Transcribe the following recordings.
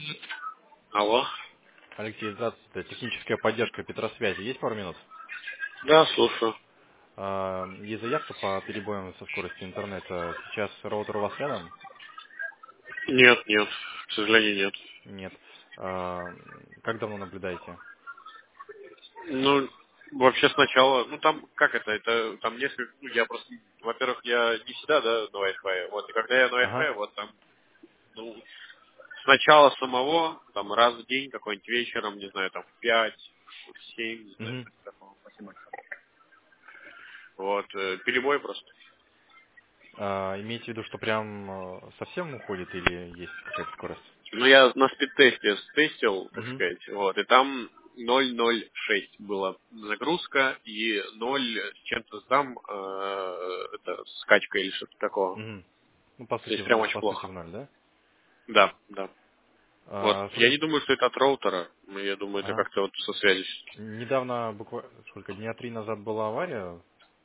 Алло. Алексей, здравствуйте. Это техническая поддержка Петросвязи. Есть пару минут? Да, слушаю. Есть заявка по перебоям со скоростью интернета. Сейчас роутер у вас рядом? Нет, нет, к сожалению, нет. Нет. Как давно наблюдаете? Ну, вообще сначала, ну там, как это там несколько, ну я просто, во-первых, я не всегда, да, на Wi-Fi, вот, и когда я на Ага. Wi-Fi, вот там, ну, сначала самого, там, раз в день, какой-нибудь вечером, не знаю, там, в 5, в 7, не знаю, Мгм. что-то такого. Спасибо. Вот, перебой просто. Имеете в виду, что прям совсем уходит или есть какая-то скорость? Ну, я на спид-тесте тестил, так Мгм. сказать, вот, и там 0,06 была загрузка и 0 с чем-то там, это скачка или что-то такого. Мгм. Ну, по То сути, есть прям очень по сути плохо. в ноль, да? Да, да. Вот. Я не Смотрите, думаю, что это от роутера, но я думаю, это ага. как-то вот со связью. Недавно, буквально, сколько, дня 3 назад была авария,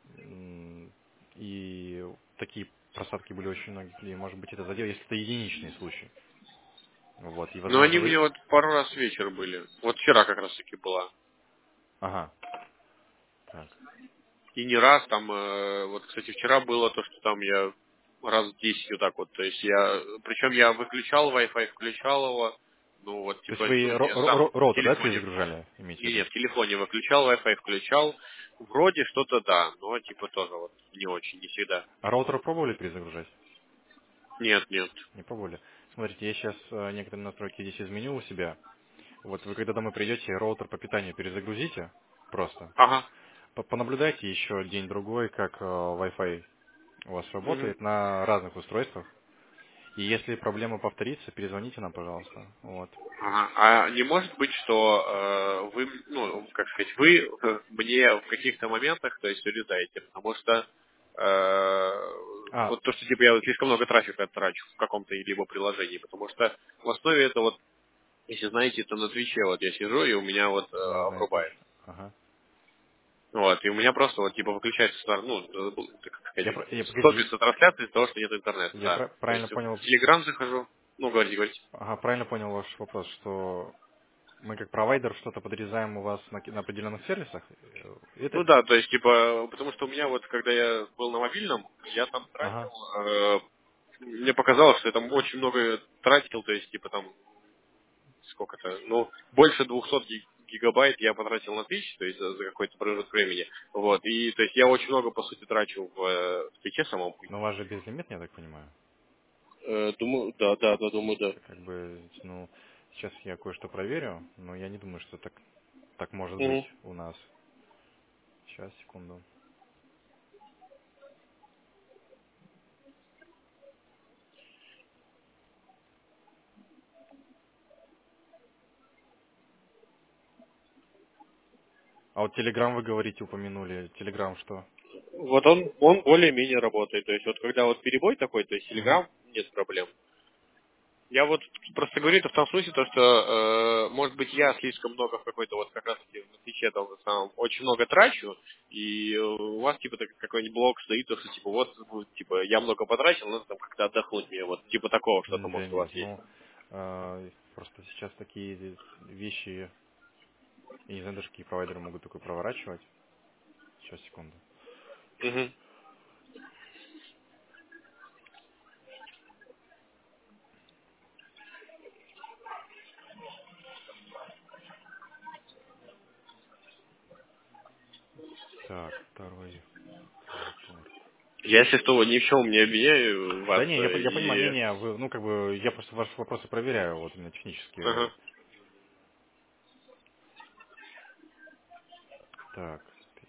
и такие просадки были очень многие, может быть, это задел, если это единичный случай. Вот, и, Но они возможно, у меня вы... вот пару раз вечер были. Вот вчера как раз таки была. Ага, так. И не раз там, вот, кстати, вчера было то, что там я раз в 10 вот так вот. То есть я, причем я выключал Wi-Fi, включал его, ну вот, То есть типа, вы ну, я сам в роутер, да, телефоне, перезагружали, имеете в не, виду? в телефоне выключал, Wi-Fi включал. Вроде что-то да, но типа тоже вот не очень, не всегда. А роутер пробовали перезагружать? Нет, нет. Не пробовали? Смотрите, я сейчас некоторые настройки здесь изменил у себя. Вот вы когда домой придете, роутер по питанию перезагрузите просто. Ага. Понаблюдайте еще день-другой, как Wi-Fi у вас Мгм. работает на разных устройствах. И если проблема повторится, перезвоните нам, пожалуйста. Вот. Ага. А не может быть, что вы, ну, как сказать, вы мне в каких-то моментах, то есть урезаете, потому что А, вот то, что типа я вот слишком много трафика трачу в каком-то либо приложении, потому что в основе это вот, если знаете, это на Твиче вот я сижу и у меня вот да, знаю врубает. точно. Ага. Вот, и у меня просто вот типа выключается, ну, как сказать, Погодите, стопится трансляция из-за того, что нет интернета, я да. То правильно есть в понял, Телеграм захожу, ну, говорите, говорите. ага, правильно понял ваш вопрос, что мы как провайдер что-то подрезаем у вас на определенных сервисах? Это, Ну да, то есть, типа, потому что у меня вот, когда я был на мобильном, я там тратил, ага. мне показалось, что я там очень много тратил, то есть, типа, там, сколько-то, ну, больше 200 гигабайт я потратил на Twitch, то есть, за какой-то промежуток времени, вот, и, то есть, я очень много, по сути, трачу в Твиче самом. Но у вас же безлимит, я так понимаю. Думаю, да, да, да, думаю, да. Это как бы, ну, сейчас я кое-что проверю, но я не думаю, что так может быть Мгм. у нас. Сейчас, секунду. А вот Telegram вы говорите, упомянули. Telegram что? Вот он более-менее работает, то есть, вот когда вот перебой такой, то есть, Мгм. Telegram нет проблем. Я вот просто говорю это в том смысле, то, что, может быть, я слишком много в какой-то вот как раз таки на Твиче там, самом, очень много трачу, и у вас типа какой-нибудь блог стоит, то, что типа вот, типа, я много потратил, надо там как-то отдохнуть мне, вот, типа такого что-то, Да может, у вас нет, есть. ну, просто сейчас такие вещи, я не знаю, даже какие провайдеры могут такое проворачивать. Сейчас, секунду. Мгм. Так, второй порт. Я, если что, ни в чем не обвиняю Да вас, не, я понимаю, и... вы, ну, как бы, я просто ваши вопросы проверяю, вот именно технически. Ага. Так,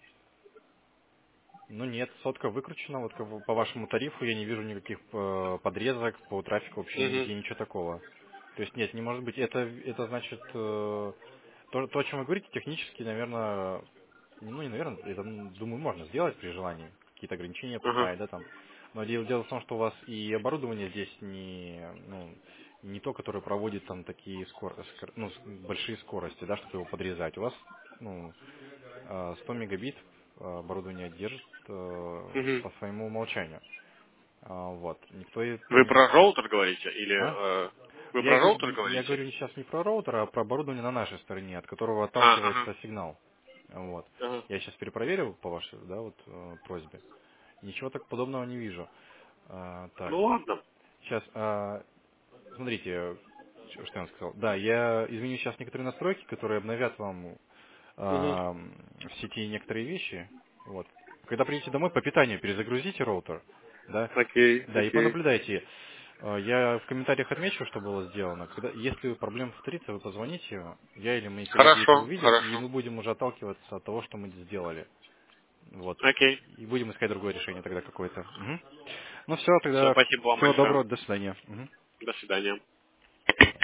ну нет, сотка выкручена, вот как бы по вашему тарифу я не вижу никаких подрезок по трафику, вообще Мгм. нигде ничего такого. То есть нет, не может быть. Это значит, то, о чем вы говорите, технически, наверное, ну не наверное, это, думаю, можно сделать при желании, какие-то ограничения Ага. поставить, да, там. Но дело в том, что у вас и оборудование здесь не то, которое проводит там такие большие скорости, да, чтобы его подрезать. У вас, ну, 100 мегабит оборудование держит Мгм. по своему умолчанию. Вот. Никто Вы про роутер говорите? Или... А? Вы про роутер Я говорите? говорю сейчас не про роутер, а про оборудование на нашей стороне, от которого Ага. отталкивается сигнал. Вот. Ага. Я сейчас перепроверил по вашей, да, вот просьбе. Ничего так подобного не вижу. Так, Ну ладно. сейчас, смотрите, что я вам сказал. Да, я изменю сейчас некоторые настройки, которые обновят вам Угу. в сети некоторые вещи. Вот. Когда придете домой, по питанию перезагрузите роутер, да, Окей, да, и окей. понаблюдайте. Я в комментариях отмечу, что было сделано. Если проблема повторится, вы позвоните, я или мои коллеги это Хорошо, увидим, и хорошо. мы будем уже отталкиваться от того, что мы сделали. Вот. Окей. И будем искать другое решение тогда какое-то. Мгм. Ну все, Все, тогда спасибо вам всего большое. доброго, до свидания. Мгм. До свидания.